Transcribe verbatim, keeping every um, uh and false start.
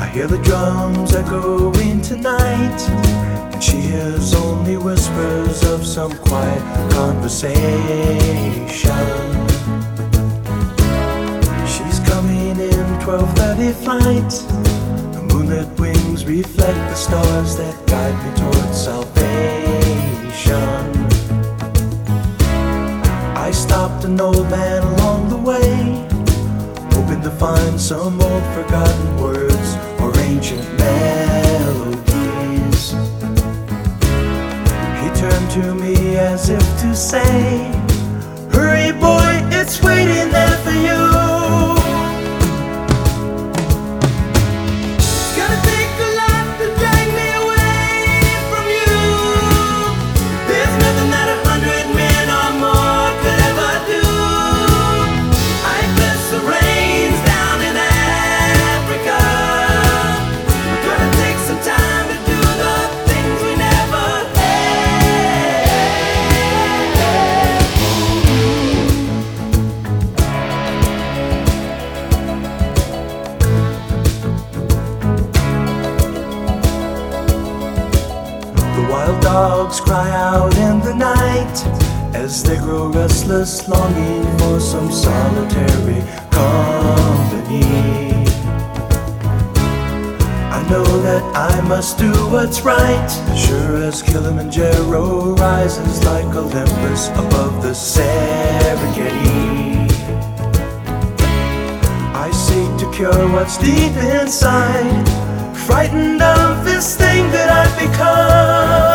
hear the drums echoing tonight, and she hears only whispers of some quiet conversation. She's coming in twelve thirty flight. The moonlit wings reflect the stars that guide me towards salvation. I stopped an old man along the way, hoping to find some old forgotten words or ancient melodies. He turned to me as if to say, "Hurry boy, it's waiting there for you." It's gonna take a lot to drag me away from you. There's nothing that a hundred men or more could ever do. I bless the rains down in Africa. We're gonna take some time to do the things we never The wild dogs cry out in the night as they grow restless, longing for some solitary company. I know that I must do what's right, sure as Kilimanjaro rises like Olympus above the Serengeti. I seek to cure what's deep inside, frightened of this thing that I've become.